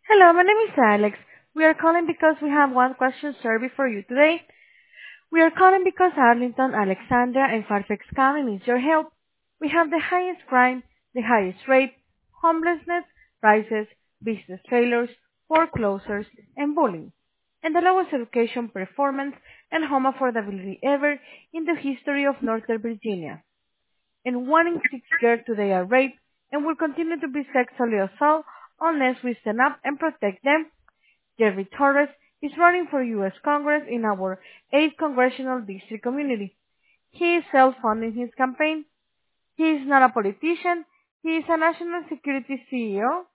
Hello, my name is Alex. We are calling because we have one question survey for you today. We are calling because Arlington, Alexandria, and Fairfax County needs your help. We have the highest crime, the highest rate, homelessness, prices, business failures, foreclosures, and bullying, and the lowest education performance and home affordability ever in the history of Northern Virginia. And 1 in 6 girls today are raped and will continue to be sexually assaulted unless we stand up and protect them. Jerry Torres is running for U.S. Congress in our 8th Congressional District community. He is self-funding his campaign. He is not a politician. He is a national security CEO